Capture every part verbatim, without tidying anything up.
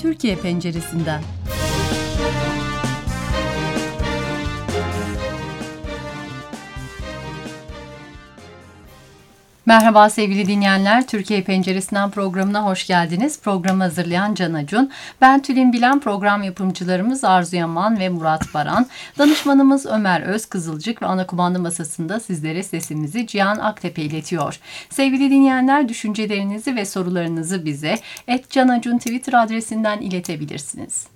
Türkiye penceresinden. Merhaba sevgili dinleyenler, Türkiye Penceresinden programına hoş geldiniz. Programı hazırlayan Can Acun, ben Tülin Bilen, program yapımcılarımız Arzu Yaman ve Murat Baran, danışmanımız Ömer Özkızılcık ve ana kumanda masasında sizlere sesimizi Cihan Aktepe iletiyor. Sevgili dinleyenler, düşüncelerinizi ve sorularınızı bize et canacun Twitter adresinden iletebilirsiniz.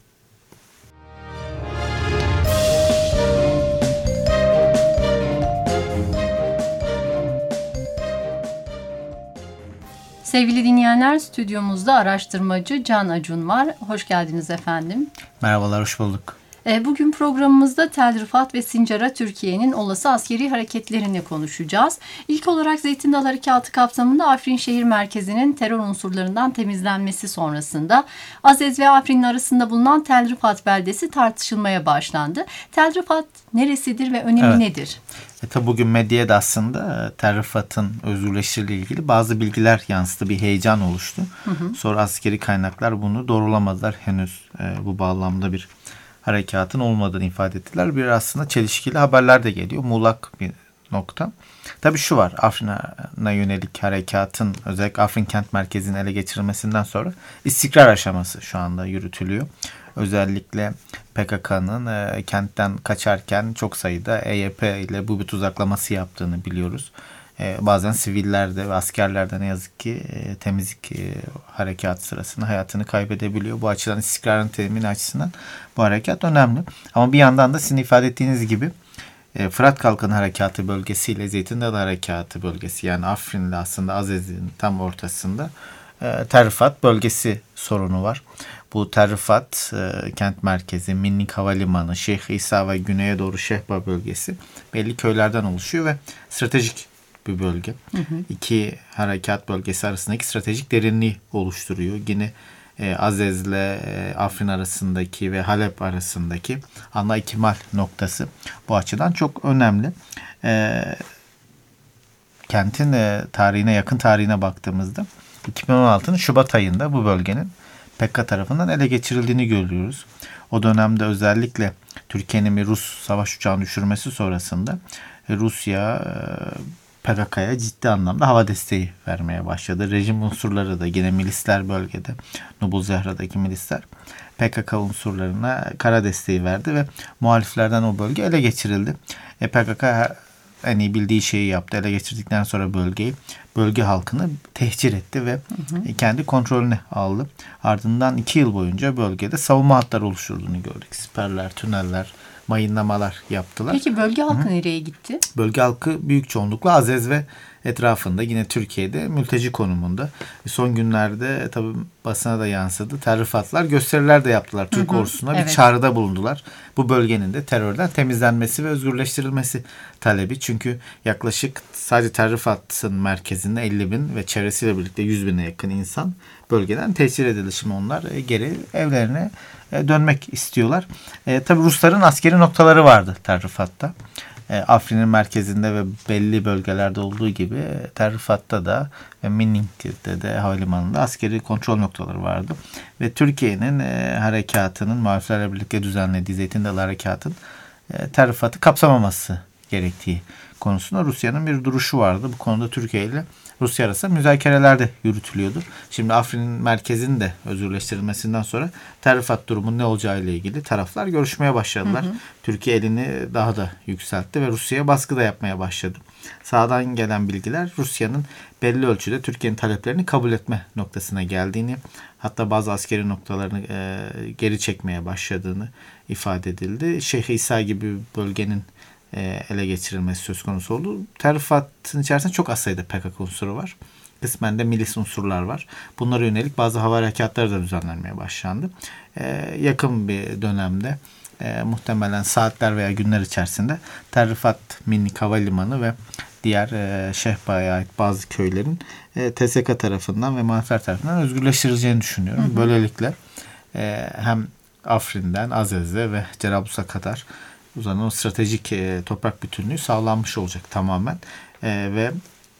Sevgili dinleyenler, stüdyomuzda araştırmacı Can Acun var. Hoş geldiniz efendim. Merhabalar, hoş bulduk. Bugün programımızda Tel Rifat ve Sincar'a Türkiye'nin olası askeri hareketlerini konuşacağız. İlk olarak Zeytin Dalı Harekatı kapsamında Afrin şehir merkezinin terör unsurlarından temizlenmesi sonrasında Azez ve Afrin'in arasında bulunan Tel Rifat beldesi tartışılmaya başlandı. Tel Rifat neresidir ve önemi evet. nedir? E tabi bugün medyaya da aslında Tel Rifat'ın özgürleştirildiği ilgili bazı bilgiler yansıdı, bir heyecan oluştu. Hı hı. Sonra askeri kaynaklar bunu doğrulamadılar. Henüz e, bu bağlamda bir harekatın olmadığını ifade ettiler. Bir aslında çelişkili haberler de geliyor. Muğlak bir nokta. Tabii şu var. Afrin'e yönelik harekatın özellikle Afrin kent merkezinin ele geçirilmesinden sonra istikrar aşaması şu anda yürütülüyor. Özellikle P K K'nın e, kentten kaçarken çok sayıda E Y P ile bu bir tuzaklaması yaptığını biliyoruz. E, bazen siviller ve askerler de ne yazık ki e, temizlik e, harekatı sırasında hayatını kaybedebiliyor. Bu açıdan istikrarın temini açısından bu harekat önemli. Ama bir yandan da sizin ifade ettiğiniz gibi e, Fırat Kalkanı Harekatı bölgesiyle Zeytin Dalı Harekatı bölgesi, yani Afrin'le aslında Azez'in tam ortasında e, Tel Rifat bölgesi sorunu var. Bu Tel Rifat e, kent merkezi, Minnik Havalimanı, Şeyh İsa ve güneye doğru Şehba bölgesi belli köylerden oluşuyor ve stratejik bir bölge. Hı hı. İki harekat bölgesi arasındaki stratejik derinliği oluşturuyor. Yine e, Azez'le e, Afrin arasındaki ve Halep arasındaki ana ikmal noktası bu açıdan çok önemli. E, kentin e, tarihine, yakın tarihine baktığımızda iki bin on altının Şubat ayında bu bölgenin P K K tarafından ele geçirildiğini görüyoruz. O dönemde özellikle Türkiye'nin bir Rus savaş uçağını düşürmesi sonrasında Rusya P K K'ya ciddi anlamda hava desteği vermeye başladı. Rejim unsurları da yine milisler bölgede, Nubul Zehra'daki milisler P K K unsurlarına kara desteği verdi ve muhaliflerden o bölge ele geçirildi. E, P K K en iyi bildiği şeyi yaptı. Ele geçirdikten sonra bölgeyi, bölge halkını tehcir etti ve hı hı. kendi kontrolüne aldı. Ardından iki yıl boyunca bölgede savunma hatları oluşturduğunu gördük. Siperler, tüneller, mayınlamalar yaptılar. Peki bölge halkı Hı-hı. nereye gitti? Bölge halkı büyük çoğunlukla Azez ve etrafında, yine Türkiye'de mülteci konumunda. Son günlerde tabii basına da yansıdı. Tel Rifatlılar gösteriler de yaptılar. Türk hı hı. ordusuna evet. bir çağrıda bulundular. Bu bölgenin de terörden temizlenmesi ve özgürleştirilmesi talebi. Çünkü yaklaşık sadece Tel Rifat'ın merkezinde elli bin ve çevresiyle birlikte yüz bine yakın insan bölgeden tehcir edildi. Şimdi onlar geri evlerine dönmek istiyorlar. E, tabii Rusların askeri noktaları vardı Tel Rifat'ta. E, Afrin'in merkezinde ve belli bölgelerde olduğu gibi Tel Rifat'ta da ve Minnik'te de havalimanında askeri kontrol noktaları vardı. Ve Türkiye'nin e, harekatının muhaliflerle birlikte düzenlediği Zeytin Dalı Harekatı'nın e, Tel Rifat'ı kapsamaması gerektiği konusunda Rusya'nın bir duruşu vardı. Bu konuda Türkiye ile Rusya arasında müzakereler de yürütülüyordu. Şimdi Afrin'in merkezinin de özgürleştirilmesinden sonra Tel Rifat durumunun ne olacağı ile ilgili taraflar görüşmeye başladılar. Hı hı. Türkiye elini daha da yükseltti ve Rusya'ya baskı da yapmaya başladı. Sağdan gelen bilgiler Rusya'nın belli ölçüde Türkiye'nin taleplerini kabul etme noktasına geldiğini, hatta bazı askeri noktalarını e, geri çekmeye başladığını ifade edildi. Şeyh İsa gibi bir bölgenin ele geçirilmesi söz konusu oldu. Tel Rifat'ın içerisinde çok az sayıda P K K unsuru var. Kısmen de milis unsurlar var. Bunlara yönelik bazı hava harekatları da düzenlenmeye başlandı. Ee, yakın bir dönemde e, muhtemelen saatler veya günler içerisinde Tel Rifat Minnik Havalimanı ve diğer e, Şehba'ya ait bazı köylerin e, T S K tarafından ve muhalifler tarafından özgürleştirileceğini düşünüyorum. Hı hı. Böylelikle e, hem Afrin'den Azez'e ve Cerablus'a kadar uzanan o stratejik e, toprak bütünlüğü sağlanmış olacak tamamen. E, ve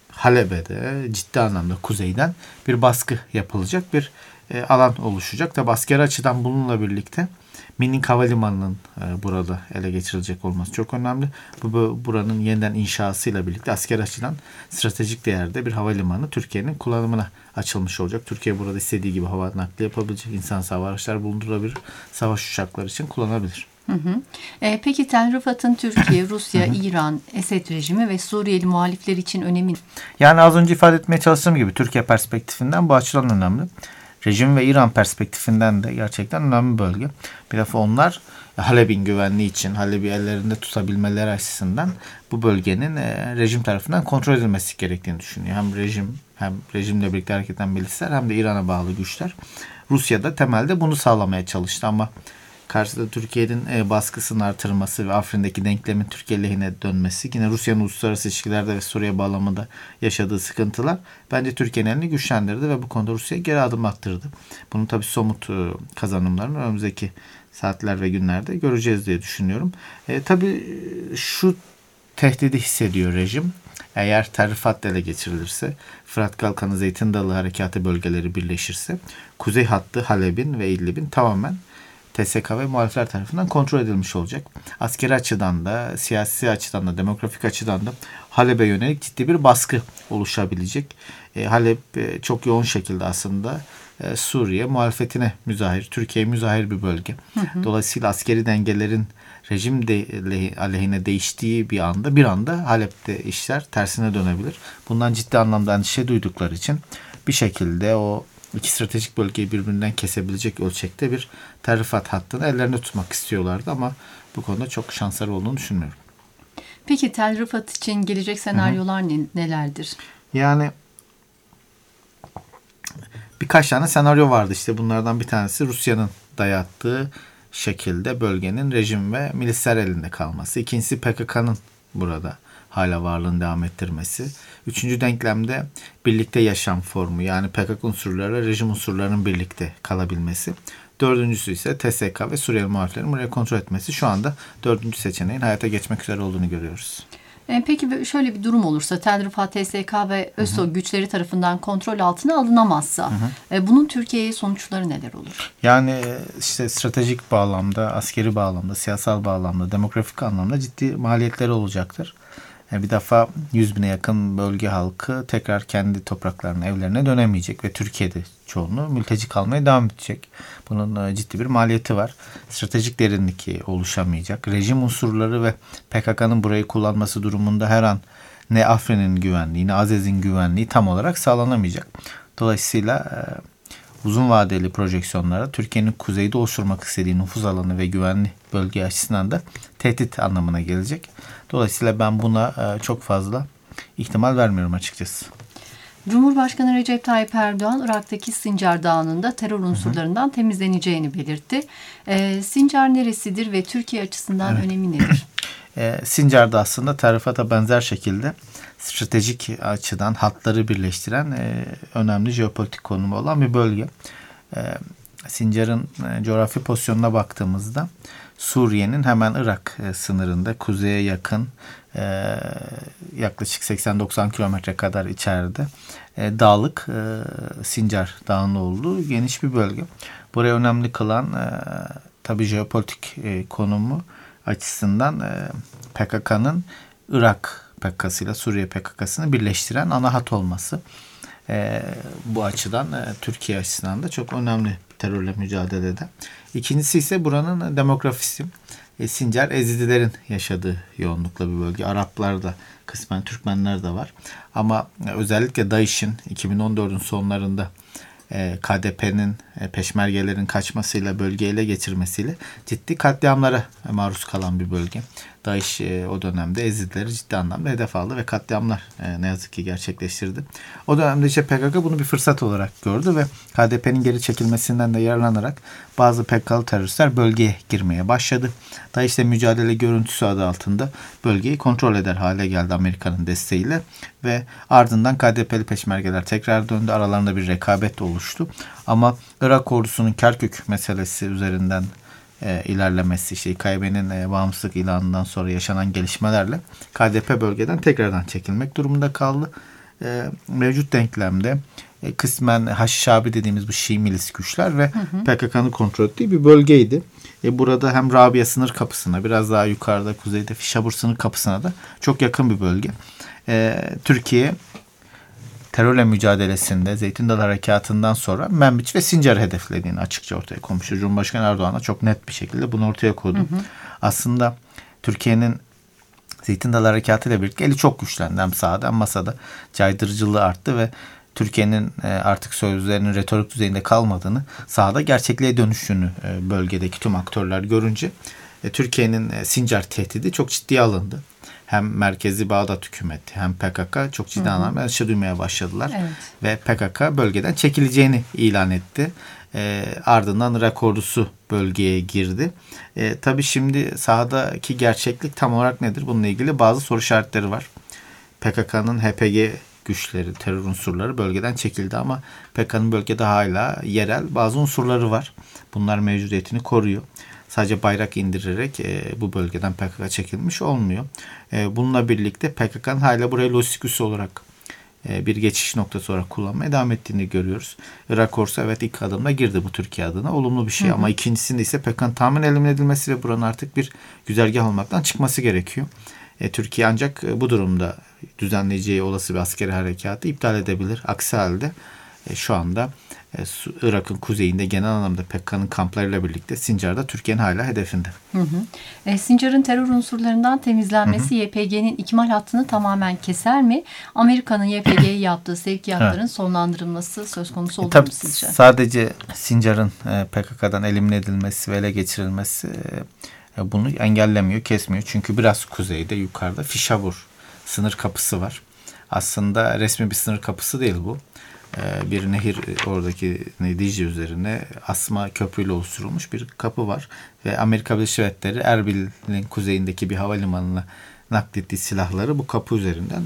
Halep'e de ciddi anlamda kuzeyden bir baskı yapılacak bir e, alan oluşacak. Tabi askeri açıdan bununla birlikte Minik Havalimanı'nın e, burada ele geçirilecek olması çok önemli. Bu, bu buranın yeniden inşasıyla birlikte askeri açıdan stratejik değerde bir havalimanı Türkiye'nin kullanımına açılmış olacak. Türkiye burada istediği gibi hava nakli yapabilecek, insan hava araçları bulundurabilir, savaş uçakları için kullanabilir. Hı hı. E, peki Tel Rifat'ın Türkiye, Rusya, İran, Esed rejimi ve Suriyeli muhalifler için önemi? Yani az önce ifade etmeye çalıştığım gibi Türkiye perspektifinden bu açıdan önemli. Rejim ve İran perspektifinden de gerçekten önemli bir bölge. Bir defa onlar Halep'in güvenliği için, Halep'i ellerinde tutabilmeleri açısından bu bölgenin e, rejim tarafından kontrol edilmesi gerektiğini düşünüyor. Hem rejim hem rejimle birlikte hareket eden milisler hem de İran'a bağlı güçler. Rusya da temelde bunu sağlamaya çalıştı ama karşıda Türkiye'nin e, baskısının artırılması ve Afrin'deki denklemin Türkiye lehine dönmesi, yine Rusya'nın uluslararası ilişkilerde ve Suriye bağlamında yaşadığı sıkıntılar bence Türkiye'nin elini güçlendirdi ve bu konuda Rusya'ya geri adım attırdı. Bunun tabii somut e, kazanımlarını önümüzdeki saatler ve günlerde göreceğiz diye düşünüyorum. E, tabii şu tehdidi hissediyor rejim. Eğer Tel Rifat ele geçirilirse, Fırat Kalkanı Zeytin Dalı Harekatı bölgeleri birleşirse, kuzey hattı Halep'in ve İdlib'in tamamen T S K ve muhalifler tarafından kontrol edilmiş olacak. Askeri açıdan da, siyasi açıdan da, demografik açıdan da Halep'e yönelik ciddi bir baskı oluşabilecek. E, Halep e, çok yoğun şekilde aslında e, Suriye muhalefetine müzahir, Türkiye'ye müzahir bir bölge. Hı hı. Dolayısıyla askeri dengelerin rejim de, aleyhine değiştiği bir anda bir anda Halep'te işler tersine dönebilir. Bundan ciddi anlamda endişe duydukları için bir şekilde o İki stratejik bölgeyi birbirinden kesebilecek ölçekte bir Tel Rifat hattını ellerinde tutmak istiyorlardı ama bu konuda çok şansları olduğunu düşünmüyorum. Peki Tel Rifat için gelecek senaryolar ne, nelerdir? Yani birkaç tane senaryo vardı. İşte bunlardan bir tanesi Rusya'nın dayattığı şekilde bölgenin rejim ve milisler elinde kalması. İkincisi P K K'nın burada hala varlığını devam ettirmesi. Üçüncü denklemde birlikte yaşam formu, yani P K K unsurlarıyla rejim unsurlarının birlikte kalabilmesi. Dördüncüsü ise T S K ve Suriyeli muhaliflerin buraya kontrol etmesi. Şu anda dördüncü seçeneğin hayata geçmek üzere olduğunu görüyoruz. E, peki şöyle bir durum olursa, Tel Rifat, T S K ve ÖSO güçleri tarafından kontrol altına alınamazsa, hı hı. E, bunun Türkiye'ye sonuçları neler olur? Yani işte stratejik bağlamda, askeri bağlamda, siyasal bağlamda, demografik anlamda ciddi maliyetleri olacaktır. Bir defa yüz bine yakın bölge halkı tekrar kendi topraklarına, evlerine dönemeyecek ve Türkiye'de çoğunluğu mülteci kalmaya devam edecek. Bunun ciddi bir maliyeti var. Stratejik derinlik oluşamayacak. Rejim unsurları ve P K K'nın burayı kullanması durumunda her an ne Afrin'in güvenliği ne Azez'in güvenliği tam olarak sağlanamayacak. Dolayısıyla uzun vadeli projeksiyonlara Türkiye'nin kuzeyde oluşturmak istediği nüfuz alanı ve güvenli bölge açısından da tehdit anlamına gelecek. Dolayısıyla ben buna çok fazla ihtimal vermiyorum açıkçası. Cumhurbaşkanı Recep Tayyip Erdoğan, Irak'taki Sincar Dağı'nda terör unsurlarından hı hı. temizleneceğini belirtti. Ee, Sincar neresidir ve Türkiye açısından evet. önemi nedir? Ee, Sincar Dağı aslında Tel Rifat'a benzer şekilde stratejik açıdan hatları birleştiren e, önemli jeopolitik konumu olan bir bölge. E, Sincar'ın e, coğrafi pozisyonuna baktığımızda Suriye'nin hemen Irak e, sınırında kuzeye yakın e, yaklaşık seksen doksan kilometre kadar içeride e, dağlık e, Sincar Dağı'nın olduğu geniş bir bölge. Buraya önemli kılan e, tabii jeopolitik e, konumu açısından e, P K K'nın Irak P K K'sıyla Suriye P K K'sını birleştiren ana hat olması. E, bu açıdan e, Türkiye açısından da çok önemli terörle mücadelede. İkincisi ise buranın demografisi. E, Sincar Ezidilerin yaşadığı yoğunlukla bir bölge. Araplar da kısmen Türkmenler de var. Ama e, özellikle DAEŞ'in iki bin on dördün sonlarında e, K D P'nin e, peşmergelerin kaçmasıyla bölgeyi ele geçirmesiyle ciddi katliamlara e, maruz kalan bir bölge. DAEŞ e, o dönemde Ezidileri ciddi anlamda hedef aldı ve katliamlar e, ne yazık ki gerçekleştirdi. O dönemde işte P K K bunu bir fırsat olarak gördü ve K D P'nin geri çekilmesinden de yararlanarak bazı P K K'lı teröristler bölgeye girmeye başladı. DAEŞ'le mücadele görüntüsü adı altında bölgeyi kontrol eder hale geldi Amerika'nın desteğiyle ve ardından K D P'li peşmergeler tekrar döndü. Aralarında bir rekabet oluştu. Ama Irak ordusunun Kerkük meselesi üzerinden E, ilerlemesi, işte İ K B'nin e, bağımsızlık ilanından sonra yaşanan gelişmelerle K D P bölgeden tekrardan çekilmek durumunda kaldı. e, mevcut denklemde e, kısmen Haşhabi dediğimiz bu Şii milis güçler ve hı hı. P K K'nın kontrol ettiği bir bölgeydi. E, burada hem Rabia sınır kapısına, biraz daha yukarıda kuzeyde Fişabur sınır kapısına da çok yakın bir bölge. E, Türkiye terörle mücadelesinde Zeytin Dalı Harekatı'ndan sonra Menbiç ve Sincar'ı hedeflediğini açıkça ortaya koymuştu. Cumhurbaşkanı Erdoğan da çok net bir şekilde bunu ortaya koydu. Hı hı. Aslında Türkiye'nin Zeytin Dalı Harekatı ile birlikte eli çok güçlendi. Hem sahada hem masada caydırıcılığı arttı ve Türkiye'nin artık sözlerinin retorik düzeyinde kalmadığını, sahada gerçekliğe dönüştüğünü bölgedeki tüm aktörler görünce Türkiye'nin Sincar tehdidi çok ciddiye alındı. Hem merkezi Bağdat hükümeti hem P K K çok ciddi anlamda endişe duymaya başladılar. Evet. Ve P K K bölgeden çekileceğini ilan etti. E, ardından Irak ordusu bölgeye girdi. E, tabii şimdi sahadaki gerçeklik tam olarak nedir? Bununla ilgili bazı soru işaretleri var. P K K'nın H P G güçleri, terör unsurları bölgeden çekildi ama P K K'nın bölgede hala yerel bazı unsurları var. Bunlar mevcudiyetini koruyor. Sadece bayrak indirerek e, bu bölgeden P K K çekilmiş olmuyor. E, bununla birlikte P K K'nın hala burayı lojistik üssü olarak e, bir geçiş noktası olarak kullanmaya devam ettiğini görüyoruz. Irak ordusu evet ilk adımda girdi bu Türkiye adına. Olumlu bir şey hı hı. Ama ikincisinde ise P K K'nın tamamen elimine edilmesi ve buranın artık bir güzergah olmaktan çıkması gerekiyor. E, Türkiye ancak e, bu durumda düzenleyeceği olası bir askeri harekatı iptal edebilir. Aksi halde e, şu anda e, Irak'ın kuzeyinde genel anlamda P K K'nın kamplarıyla birlikte Sincar'da Türkiye'nin hala hedefinde. Hı hı. E, Sincar'ın terör unsurlarından temizlenmesi hı hı. Y P G'nin ikmal hattını tamamen keser mi? Amerika'nın Y P G'ye yaptığı sevkiyatların evet. sonlandırılması söz konusu olur e, mu sizce? Sadece Sincar'ın e, P K K'dan elimine edilmesi ve ele geçirilmesi e, bunu engellemiyor, kesmiyor. Çünkü biraz kuzeyde, yukarıda Fişabur sınır kapısı var. Aslında resmi bir sınır kapısı değil bu. Bir nehir, oradaki Dicle üzerine asma köprüyle oluşturulmuş bir kapı var. Ve Amerika Birleşik Devletleri Erbil'in kuzeyindeki bir havalimanına naklettiği silahları bu kapı üzerinden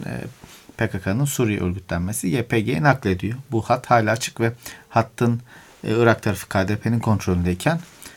P K K'nın Suriye örgütlenmesi Y P G'ye naklediyor. Bu hat hala açık ve hattın Irak tarafı K D P'nin kontrolündeyken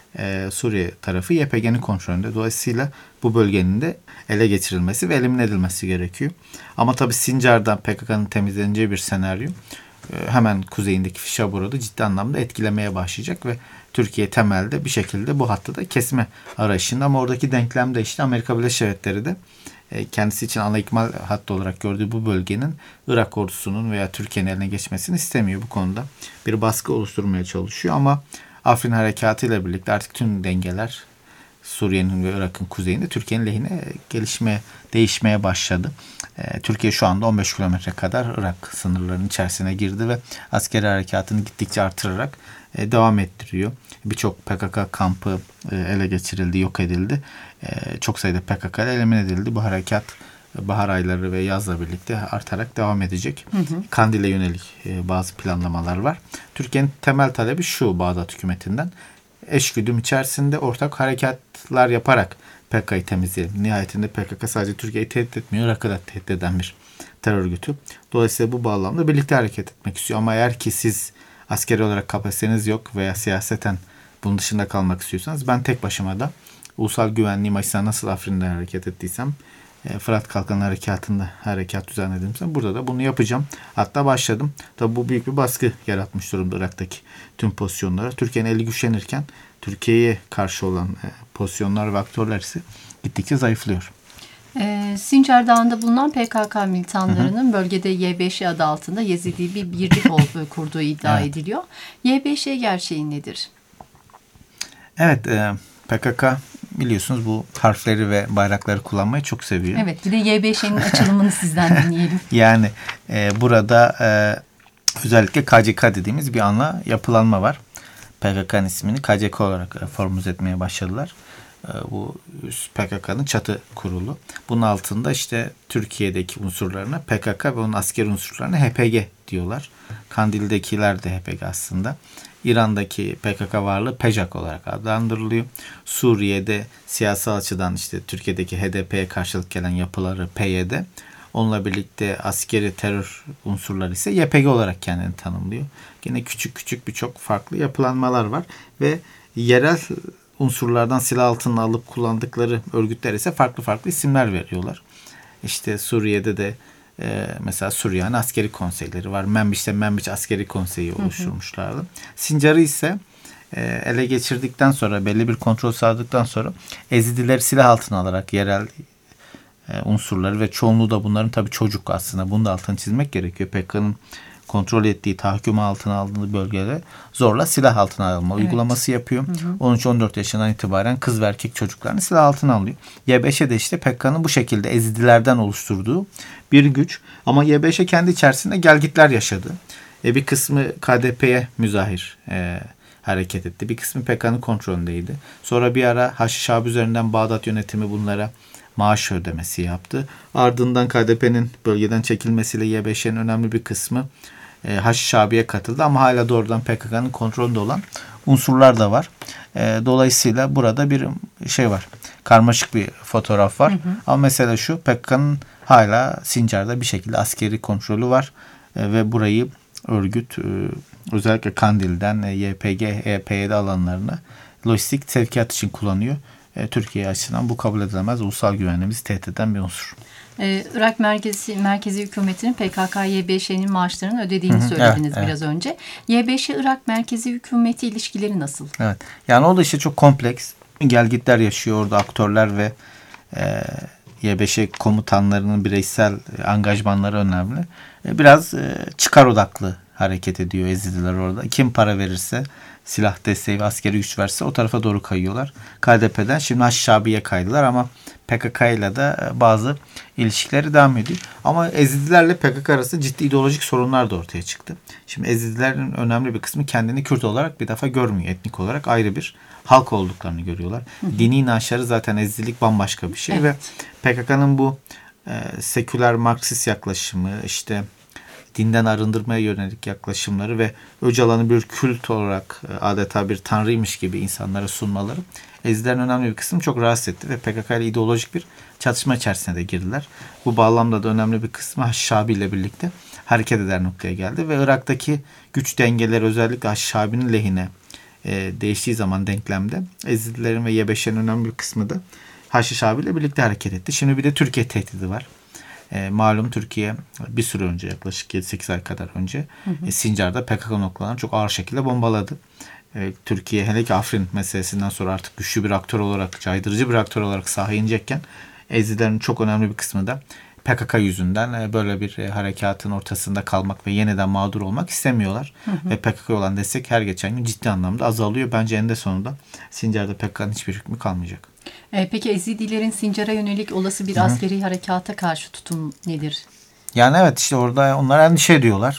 Suriye tarafı Y P G'nin kontrolünde. Dolayısıyla bu bölgenin de ele geçirilmesi ve elimine edilmesi gerekiyor. Ama tabii Sincar'dan P K K'nın temizleneceği bir senaryo hemen kuzeyindeki Fişabur'u da ciddi anlamda etkilemeye başlayacak ve Türkiye temelde bir şekilde bu hattı da kesme arayışında. Ama oradaki denklemde işte Amerika Birleşik Devletleri de kendisi için ana ikmal hattı olarak gördüğü bu bölgenin Irak ordusunun veya Türkiye'nin eline geçmesini istemiyor. Bu konuda bir baskı oluşturmaya çalışıyor ama Afrin Harekatı ile birlikte artık tüm dengeler Suriye'nin ve Irak'ın kuzeyinde Türkiye'nin lehine gelişmeye, değişmeye başladı. Ee, Türkiye şu anda on beş kilometre kadar Irak sınırlarının içerisine girdi ve askeri harekatını gittikçe artırarak e, devam ettiriyor. Birçok P K K kampı e, ele geçirildi, yok edildi. E, çok sayıda P K K ile elimine edildi. Bu harekat bahar ayları ve yazla birlikte artarak devam edecek. Hı hı. Kandil'e yönelik e, bazı planlamalar var. Türkiye'nin temel talebi şu Bağdat hükümetinden. Eşgüdüm içerisinde ortak harekatlar yaparak P K K'yı temizleyelim. Nihayetinde P K K sadece Türkiye'yi tehdit etmiyor, Irak'ı da tehdit eden bir terör örgütü. Dolayısıyla bu bağlamda birlikte hareket etmek istiyor. Ama eğer ki siz askeri olarak kapasiteniz yok veya siyaseten bunun dışında kalmak istiyorsanız ben tek başıma da ulusal güvenliğim açısından nasıl Afrin'de hareket ettiysem Fırat Kalkanı Harekatı'nda harekat düzenlediğimde burada da bunu yapacağım. Hatta başladım. Tabi bu büyük bir baskı yaratmış durumda Irak'taki tüm pozisyonlara. Türkiye'nin eli güçlenirken Türkiye'ye karşı olan pozisyonlar ve aktörler ise gittikçe zayıflıyor. E, Sincar Dağı'nda bulunan P K K militanlarının hı hı. bölgede Y beş adı altında Yezidi bir birlik kurduğu iddia evet. ediliyor. Y beş gerçeği nedir? Evet, e, P K K biliyorsunuz bu harfleri ve bayrakları kullanmayı çok seviyor. Evet, bir de Y beş'in açılımını sizden dinleyelim. Yani e, burada e, özellikle K C K dediğimiz bir anla yapılanma var. P K K'nın ismini K C K olarak e, formüle etmeye başladılar. E, bu P K K'nın çatı kurulu. Bunun altında işte Türkiye'deki unsurlarına P K K ve onun askeri unsurlarına H P G diyorlar. Kandil'dekiler de H P G aslında. İran'daki P K K varlığı P J A K olarak adlandırılıyor. Suriye'de siyasal açıdan işte Türkiye'deki H D P'ye karşılık gelen yapıları P Y D. Onunla birlikte askeri terör unsurları ise Y P G olarak kendini tanımlıyor. Yine küçük küçük birçok farklı yapılanmalar var ve yerel unsurlardan silah altına alıp kullandıkları örgütler ise farklı farklı isimler veriyorlar. İşte Suriye'de de e, mesela Süryani askeri konseyleri var. Menbiş'te Menbiç askeri konseyi oluşturmuşlardı. Hı hı. Sincar'ı ise e, ele geçirdikten sonra, belli bir kontrol sağladıktan sonra Ezidileri silah altına alarak yerel e, unsurları ve çoğunluğu da bunların tabii çocuk aslında. Bunu da altını çizmek gerekiyor. P K K'nın kontrol ettiği, tahakkümü altına aldığı bölgede zorla silah altına alma evet. uygulaması yapıyor. Hı hı. on üç on dört yaşından itibaren kız ve erkek çocuklarını silah altına alıyor. Y B Ş'de işte P K K'nın bu şekilde Ezidilerden oluşturduğu bir güç. Ama Y B Ş kendi içerisinde gelgitler yaşadı. E, bir kısmı K D P'ye müzahir e, hareket etti. Bir kısmı P K K'nın kontrolündeydi. Sonra bir ara Haçlı Şabi üzerinden Bağdat yönetimi bunlara maaş ödemesi yaptı. Ardından K D P'nin bölgeden çekilmesiyle Y B Ş'nin önemli bir kısmı e, Haçlı Şabi'ye katıldı. Ama hala doğrudan P K K'nın kontrolünde olan unsurlar da var. E, dolayısıyla burada bir şey var. Karmaşık bir fotoğraf var. Hı hı. Ama mesela şu, P K K'nın hala Sincar'da bir şekilde askeri kontrolü var. E, ve burayı örgüt e, özellikle Kandil'den e, Y P G, E P Y D alanlarına lojistik sevkiyat için kullanıyor. E, Türkiye açısından bu kabul edilemez, ulusal güvenliğimizi tehdit eden bir unsur. Ee, Irak merkezi, merkezi hükümetinin P K K Y B Ş'nin maaşlarını ödediğini Hı-hı, söylediniz evet, biraz evet. önce. Y B Ş Irak merkezi hükümeti ilişkileri nasıl? Evet. Yani o da işte çok kompleks. Gelgitler yaşıyor orada aktörler ve e, Y B Ş komutanlarının bireysel angajmanları önemli. E, biraz e, çıkar odaklı hareket ediyor Ezidiler orada. Kim para verirse, silah desteği ve askeri güç verse o tarafa doğru kayıyorlar. K D P'den şimdi Haçlı Şabi'ye kaydılar ama P K K ile de bazı ilişkileri devam ediyor. Ama Ezidilerle P K K arasında ciddi ideolojik sorunlar da ortaya çıktı. Şimdi Ezidilerin önemli bir kısmı kendini Kürt olarak bir defa görmüyor. Etnik olarak ayrı bir halk olduklarını görüyorlar. Hı hı. Dini inançları zaten Ezidilik bambaşka bir şey evet. ve P K K'nın bu e, seküler Marksist yaklaşımı, işte dinden arındırmaya yönelik yaklaşımları ve Öcalan'ı bir kült olarak adeta bir tanrıymış gibi insanlara sunmaları Ezidilerin önemli bir kısmı çok rahatsız etti ve P K K ile ideolojik bir çatışma içerisine de girdiler. Bu bağlamda da önemli bir kısmı Haçlı Şabi ile birlikte hareket eder noktaya geldi ve Irak'taki güç dengeleri özellikle Haçlı Şabi'nin lehine e, değiştiği zaman denklemde Ezidilerin ve Y B Ş'nin önemli bir kısmı da Haçlı Şabi ile birlikte hareket etti. Şimdi bir de Türkiye tehdidi var. E, malum Türkiye bir süre önce, yaklaşık yedi sekiz ay kadar önce hı hı. E, Sincar'da P K K noktalarını çok ağır şekilde bombaladı. E, Türkiye hele ki Afrin meselesinden sonra artık güçlü bir aktör olarak, caydırıcı bir aktör olarak sahaya inecekken Ezidilerin çok önemli bir kısmı da P K K yüzünden e, böyle bir e, harekatın ortasında kalmak ve yeniden mağdur olmak istemiyorlar. Hı hı. Ve P K K'ya olan destek her geçen gün ciddi anlamda azalıyor. Bence eninde sonunda Sincar'da P K K'nın hiçbir hükmü kalmayacak. E, peki Ezidilerin Sincar'a yönelik olası bir Hı-hı. askeri harekata karşı tutum nedir? Yani evet, işte orada onlar endişe ediyorlar.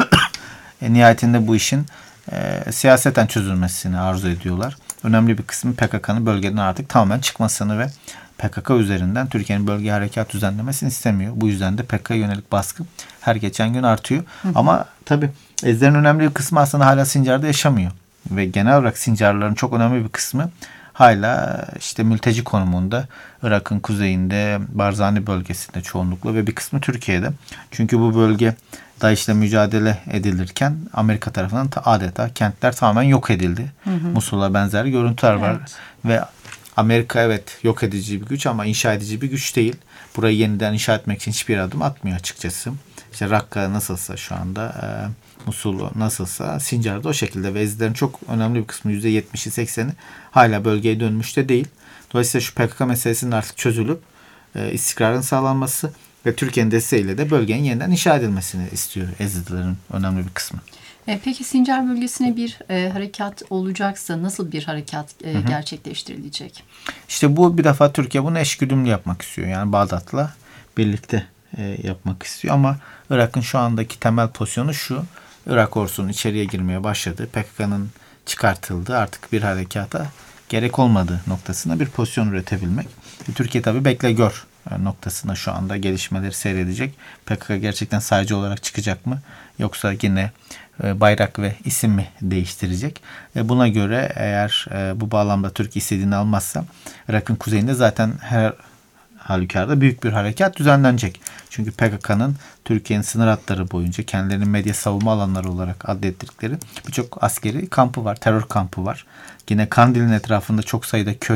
e, nihayetinde bu işin e, siyaseten çözülmesini arzu ediyorlar. Önemli bir kısmı P K K'nın bölgeden artık tamamen çıkmasını ve P K K üzerinden Türkiye'nin bölge harekat düzenlemesini istemiyor. Bu yüzden de P K K'ya yönelik baskı her geçen gün artıyor. Hı-hı. Ama tabii Ezidilerin önemli bir kısmı aslında hala Sincar'da yaşamıyor. Ve genel olarak Sincarlıların çok önemli bir kısmı hala işte mülteci konumunda Irak'ın kuzeyinde, Barzani bölgesinde çoğunlukla ve bir kısmı Türkiye'de. Çünkü bu bölge DAEŞ'le mücadele edilirken Amerika tarafından adeta kentler tamamen yok edildi. Hı hı. Musul'a benzer görüntüler var. Evet. Ve Amerika evet yok edici bir güç ama inşa edici bir güç değil. Burayı yeniden inşa etmek için hiçbir adım atmıyor açıkçası. İşte Rakka nasılsa şu anda, e, Musul nasılsa Sincar'da o şekilde ve Ezidilerin çok önemli bir kısmı yüzde yetmişi sekseni hala bölgeye dönmüş de değil. Dolayısıyla şu P K K meselesinin artık çözülüp e, istikrarın sağlanması ve Türkiye'nin desteğiyle de bölgenin yeniden inşa edilmesini istiyor Ezidilerin önemli bir kısmı. E, peki Sincar bölgesine bir e, harekat olacaksa nasıl bir harekat e, hı hı. gerçekleştirilecek? İşte bu bir defa Türkiye bunu eşgüdümlü yapmak istiyor. Yani Bağdat'la birlikte e, yapmak istiyor ama Irak'ın şu andaki temel pozisyonu şu: Irak ordusunun içeriye girmeye başladı. P K K'nın çıkartıldığı, artık bir harekata gerek olmadığı noktasında bir pozisyon üretebilmek. E, Türkiye tabii bekle gör noktasında şu anda gelişmeleri seyredecek. P K K gerçekten sadece olarak çıkacak mı? Yoksa yine e, bayrak ve isim mi değiştirecek? E, buna göre eğer e, bu bağlamda Türkiye istediğini almazsa Irak'ın kuzeyinde zaten her halükarda büyük bir harekat düzenlenecek. Çünkü P K K'nın Türkiye'nin sınır hatları boyunca kendilerinin medya savunma alanları olarak adettikleri birçok askeri kampı var, terör kampı var. Yine Kandil'in etrafında çok sayıda köy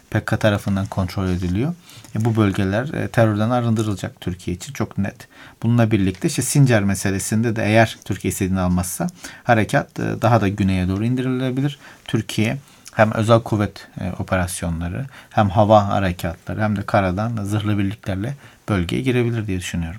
P K K tarafından kontrol ediliyor. E, bu bölgeler e, terörden arındırılacak Türkiye için çok net. Bununla birlikte işte Sincar meselesinde de eğer Türkiye istediğini almazsa harekat e, daha da güneye doğru indirilebilir. Türkiye hem özel kuvvet e, operasyonları hem hava harekatları hem de karadan zırhlı birliklerle bölgeye girebilir diye düşünüyorum.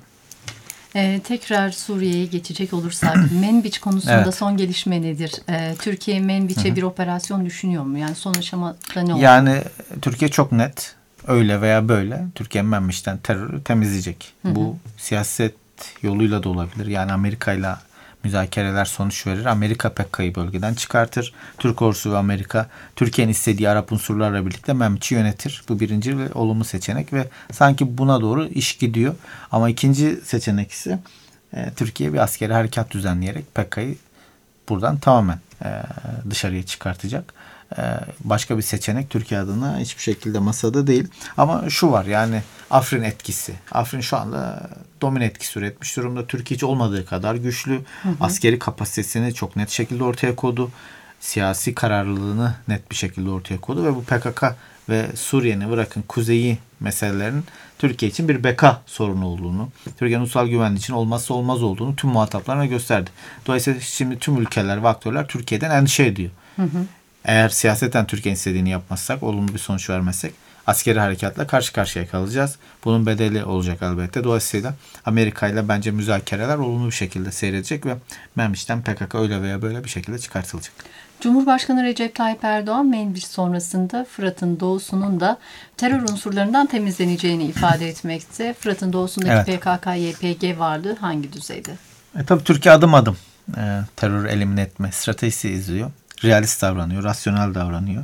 Ee, tekrar Suriye'ye geçecek olursak Menbiç konusunda evet. son gelişme nedir? Ee, Türkiye Menbiç'e bir operasyon düşünüyor mu? Yani son aşamada ne oldu? Yani Türkiye çok net öyle veya böyle Türkiye Menbiç'ten terörü temizleyecek. Hı hı. Bu siyaset yoluyla da olabilir. Yani Amerika ile müzakereler sonuç verir. Amerika P K K'yı bölgeden çıkartır. Türk ordusu ve Amerika Türkiye'nin istediği Arap unsurlarla birlikte Menbiç'i yönetir. Bu birinci ve olumlu seçenek ve sanki buna doğru iş gidiyor. Ama ikinci seçenek ise e, Türkiye bir askeri harekat düzenleyerek P K K'yı buradan tamamen e, dışarıya çıkartacak. E, başka bir seçenek Türkiye adına hiçbir şekilde masada değil. Ama şu var yani Afrin etkisi. Afrin şu anda domine etkisi üretmiş durumda. Türkiye hiç olmadığı kadar güçlü. Hı hı. Askeri kapasitesini çok net şekilde ortaya koydu. Siyasi kararlılığını net bir şekilde ortaya koydu ve bu P K K ve Suriye'ni bırakın kuzeyi meselelerin Türkiye için bir beka sorunu olduğunu, Türkiye'nin ulusal güvenliği için olmazsa olmaz olduğunu tüm muhataplarına gösterdi. Dolayısıyla şimdi tüm ülkeler ve aktörler Türkiye'den endişe ediyor. Hı hı. Eğer siyaseten Türkiye'nin istediğini yapmazsak, olumlu bir sonuç vermezsek askeri harekatla karşı karşıya kalacağız. Bunun bedeli olacak elbette. Dolayısıyla Amerika ile bence müzakereler olumlu bir şekilde seyredecek ve Menbiç'ten P K K öyle veya böyle bir şekilde çıkartılacak. Cumhurbaşkanı Recep Tayyip Erdoğan Menbiç sonrasında Fırat'ın doğusunun da terör unsurlarından temizleneceğini ifade etmekte. Fırat'ın doğusundaki evet. P K K Y P G varlığı hangi düzeyde? E, tabii Türkiye adım adım e, terörü elimine etme stratejisi izliyor. Realist davranıyor, rasyonel davranıyor.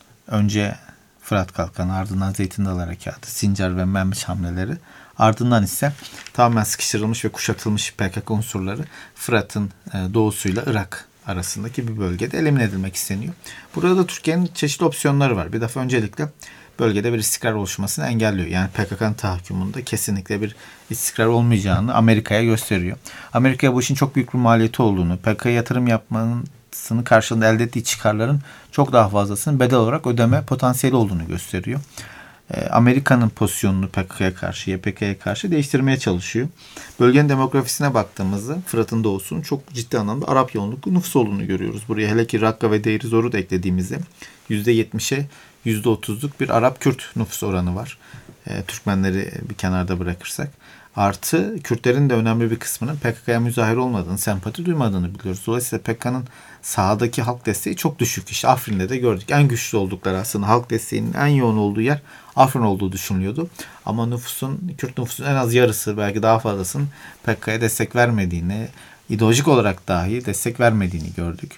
Önce Fırat Kalkanı, ardından Zeytin Dalı Harekatı, Sincar ve Menbiç hamleleri. Ardından ise tamamen sıkıştırılmış ve kuşatılmış P K K unsurları Fırat'ın doğusuyla Irak arasındaki bir bölgede elimine edilmek isteniyor. Burada da Türkiye'nin çeşitli opsiyonları var. Bir defa öncelikle bölgede bir istikrar oluşmasını engelliyor. Yani P K K'nın tahakkümünde kesinlikle bir istikrar olmayacağını Amerika'ya gösteriyor. Amerika'ya bu işin çok büyük bir maliyeti olduğunu, P K K'ya yatırım yapmanın sının karşılığında elde ettiği çıkarların çok daha fazlasının bedel olarak ödeme potansiyeli olduğunu gösteriyor. Ee, Amerika'nın pozisyonunu P K K'ya karşı, Y P G'ye karşı değiştirmeye çalışıyor. Bölgenin demografisine baktığımızda Fırat'ın doğusunun çok ciddi anlamda Arap yoğunluklu nüfus olduğunu görüyoruz. Buraya hele ki Rakka ve Deir Zor'u da eklediğimizde yüzde yetmişe yüzde otuzluk bir Arap-Kürt nüfus oranı var. Ee, Türkmenleri bir kenarda bırakırsak. Artı Kürtlerin de önemli bir kısmının P K K'ya müzahir olmadığını, sempati duymadığını biliyoruz. Dolayısıyla P K K'nın sahadaki halk desteği çok düşük. İşte Afrin'de de gördük. En güçlü oldukları aslında halk desteğinin en yoğun olduğu yer Afrin olduğu düşünülüyordu. Ama nüfusun, Kürt nüfusun en az yarısı belki daha fazlasının P K K'ya destek vermediğini, ideolojik olarak dahi destek vermediğini gördük.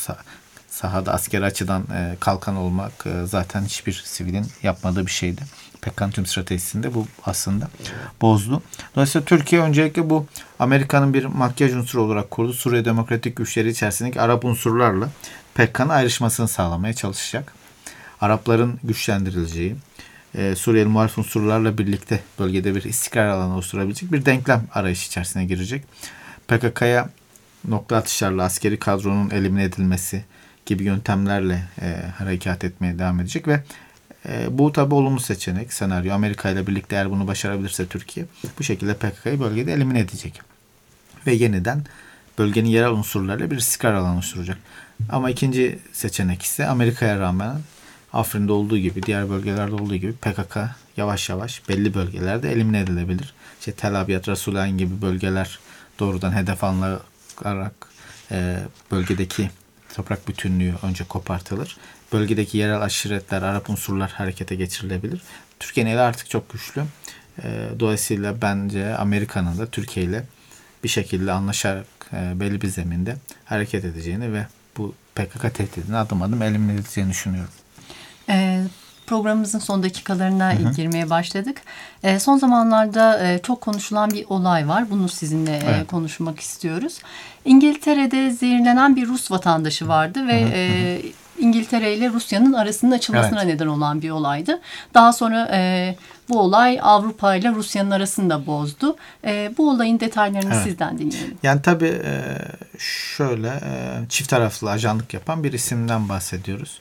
Sahada askeri açıdan kalkan olmak zaten hiçbir sivilin yapmadığı bir şeydi. P K K'nın tüm stratejisinde bu aslında bozdu. Dolayısıyla Türkiye öncelikle bu Amerika'nın bir makyaj unsuru olarak kurduğu Suriye Demokratik Güçleri içerisindeki Arap unsurlarla P K K'nın ayrışmasını sağlamaya çalışacak. Arapların güçlendirileceği, e, Suriyeli muhalif unsurlarla birlikte bölgede bir istikrar alanı oluşturabilecek bir denklem arayışı içerisine girecek. P K K'ya nokta atışlarla askeri kadronun elimine edilmesi gibi yöntemlerle e, harekat etmeye devam edecek ve e, bu tabi olumlu seçenek, senaryo. Amerika ile birlikte eğer bunu başarabilirse Türkiye bu şekilde P K K'yı bölgede elimine edecek. Ve yeniden bölgenin yerel unsurlarıyla bir istikrar alanı oluşturacak. Ama ikinci seçenek ise Amerika'ya rağmen Afrin'de olduğu gibi, diğer bölgelerde olduğu gibi P K K yavaş yavaş belli bölgelerde elimine edilebilir. İşte Tel Abyad, Rasulayn gibi bölgeler doğrudan hedef alınarak e, bölgedeki toprak bütünlüğü önce kopartılır. Bölgedeki yerel aşiretler, Arap unsurlar harekete geçirilebilir. Türkiye'nin eli artık çok güçlü. E, dolayısıyla bence Amerika'nın da Türkiye ile bir şekilde anlaşarak e, belli bir zeminde hareket edeceğini ve bu P K K tehdidini adım adım elimine edeceğini düşünüyorum. E, programımızın son dakikalarına Hı-hı. girmeye başladık. E, son zamanlarda e, çok konuşulan bir olay var. Bunu sizinle evet. e, konuşmak istiyoruz. İngiltere'de zehirlenen bir Rus vatandaşı vardı ve e, İngiltere ile Rusya'nın arasının açılmasına evet. neden olan bir olaydı. Daha sonra e, bu olay Avrupa ile Rusya'nın arasını da bozdu. E, bu olayın detaylarını evet. sizden dinleyelim. Yani tabii e, şöyle e, çift taraflı ajanlık yapan bir isimden bahsediyoruz.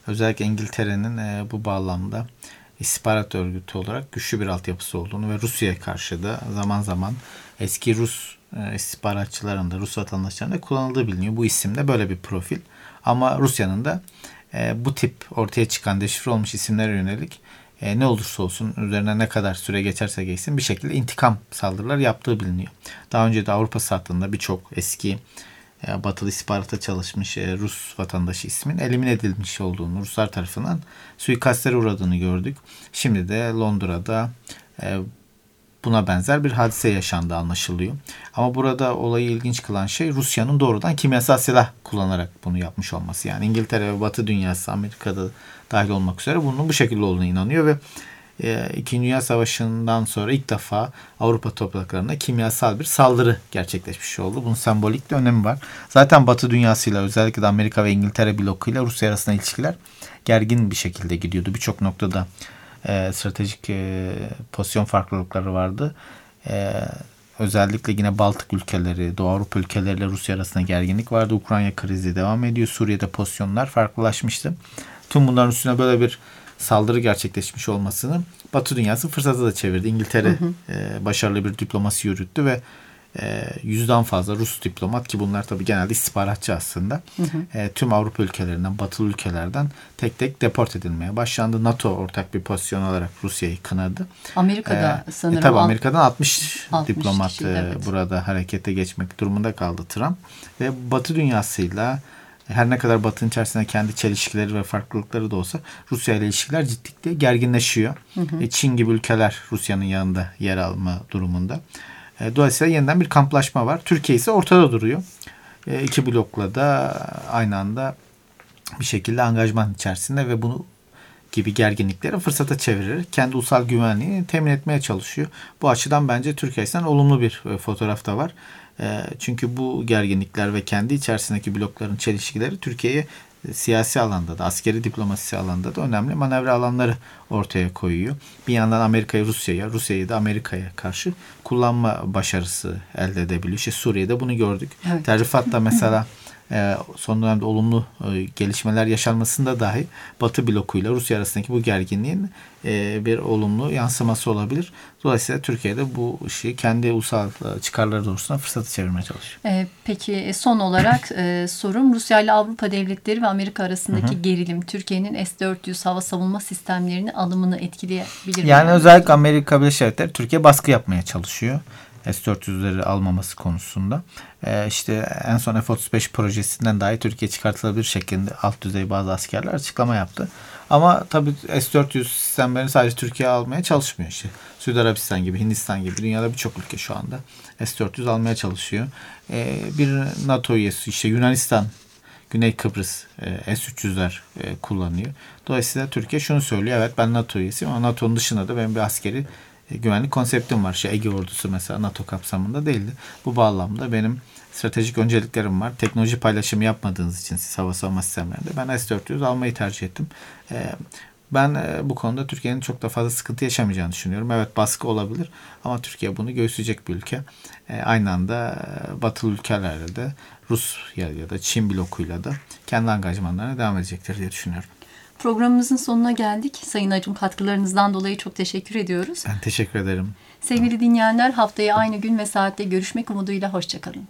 özellikle İngiltere'nin e, bu bağlamda istihbarat örgütü olarak güçlü bir altyapısı olduğunu ve Rusya'ya karşı da zaman zaman eski Rus e, istihbaratçıların da Rus vatandaşlarının da kullanıldığı biliniyor. Bu isimde böyle bir profil. Ama Rusya'nın da e, bu tip ortaya çıkan deşifre olmuş isimlere yönelik e, ne olursa olsun, üzerine ne kadar süre geçerse geçsin bir şekilde intikam saldırılar yaptığı biliniyor. Daha önce de Avrupa sattığında birçok eski e, batılı istihbarata çalışmış e, Rus vatandaşı ismin elimine edilmiş olduğunu, Ruslar tarafından suikastlere uğradığını gördük. Şimdi de Londra'da e, buna benzer bir hadise yaşandı anlaşılıyor. Ama burada olayı ilginç kılan şey Rusya'nın doğrudan kimyasal silah kullanarak bunu yapmış olması. Yani İngiltere ve Batı dünyası, Amerika'da dahil olmak üzere bunun bu şekilde olduğuna inanıyor ve e, İkinci Dünya Savaşı'ndan sonra ilk defa Avrupa topraklarına kimyasal bir saldırı gerçekleşmiş oldu. Bunun sembolik bir önemi var. Zaten Batı dünyasıyla, özellikle de Amerika ve İngiltere blokuyla Rusya arasında ilişkiler gergin bir şekilde gidiyordu. Birçok noktada E, stratejik e, pozisyon farklılıkları vardı. E, özellikle yine Baltık ülkeleri, Doğu Avrupa ülkeleriyle Rusya arasında gerginlik vardı. Ukrayna krizi devam ediyor. Suriye'de pozisyonlar farklılaşmıştı. Tüm bunların üstüne böyle bir saldırı gerçekleşmiş olmasını Batı dünyası fırsata da çevirdi. İngiltere hı hı. E, başarılı bir diplomasi yürüttü ve E, yüzden fazla Rus diplomat, ki bunlar tabii genelde istihbaratçı aslında, hı hı. E, tüm Avrupa ülkelerinden, batılı ülkelerden tek tek deport edilmeye başlandı. NATO ortak bir pozisyon olarak Rusya'yı kınadı. Amerika'da e, sanırım. E, tabii Amerika'dan altmış, altmış diplomat kişi, e, evet. burada harekete geçmek durumunda kaldı Trump. Ve Batı dünyasıyla, her ne kadar Batı'nın içerisinde kendi çelişkileri ve farklılıkları da olsa, Rusya ile ilişkiler ciddilikle gerginleşiyor. Hı hı. E, Çin gibi ülkeler Rusya'nın yanında yer alma durumunda. Dolayısıyla yeniden bir kamplaşma var. Türkiye ise ortada duruyor. E, iki blokla da aynı anda bir şekilde angajman içerisinde ve bunu gibi gerginlikleri fırsata çevirerek kendi ulusal güvenliğini temin etmeye çalışıyor. Bu açıdan bence Türkiye'den olumlu bir fotoğraf da var. E, çünkü bu gerginlikler ve kendi içerisindeki blokların çelişkileri Türkiye'ye siyasi alanda da, askeri diplomasi alanda da önemli manevra alanları ortaya koyuyor. Bir yandan Amerika'yı Rusya'ya, Rusya'yı da Amerika'ya karşı kullanma başarısı elde edebiliyor. İşte Suriye'de bunu gördük. Evet. Terrifat'ta mesela e, son dönemde olumlu e, gelişmeler yaşanmasında dahi Batı blokuyla Rusya arasındaki bu gerginliğin e, bir olumlu yansıması olabilir. Dolayısıyla Türkiye'de bu işi kendi ulusal çıkarları doğrultusunda fırsatı çevirmeye çalışıyor. E, peki son olarak e, sorum, Rusya ile Avrupa devletleri ve Amerika arasındaki hı hı. gerilim Türkiye'nin S dört yüz hava savunma sistemlerini alımını etkileyebilir mi? Yani özellikle Amerika Birleşik Devletleri Türkiye baskı yapmaya çalışıyor. S dört yüzleri almaması konusunda. Ee, işte en son F otuz beş projesinden dahi Türkiye çıkartılabilir şeklinde alt düzey bazı askerler açıklama yaptı. Ama tabii S dört yüz sistemlerini sadece Türkiye almaya çalışmıyor. İşte Suudi Arabistan gibi, Hindistan gibi dünyada birçok ülke şu anda S dört yüz almaya çalışıyor. Ee, bir NATO üyesi, işte Yunanistan, Güney Kıbrıs e, S üç yüzler e, kullanıyor. Dolayısıyla Türkiye şunu söylüyor: evet ben NATO üyesiyim ama NATO'nun dışında da benim bir askeri e, güvenlik konseptim var. İşte Ege ordusu mesela NATO kapsamında değildi. Bu bağlamda benim stratejik önceliklerim var. Teknoloji paylaşımı yapmadığınız için siz hava savunma sistemlerinde ben S dört yüz almayı tercih ettim. E, ben e, bu konuda Türkiye'nin çok da fazla sıkıntı yaşamayacağını düşünüyorum. Evet baskı olabilir ama Türkiye bunu göğüsleyecek bir ülke. E, aynı anda e, batılı ülkelerle de Rusya ya da Çin blokuyla da kendi angajmanlarına devam edecektir diye düşünüyorum. Programımızın sonuna geldik. Sayın Acun, katkılarınızdan dolayı çok teşekkür ediyoruz. Ben teşekkür ederim. Sevgili dinleyenler, haftaya aynı gün ve saatte görüşmek umuduyla hoşçakalın.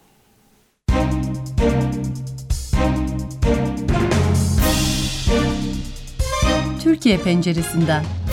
Türkiye Penceresinden.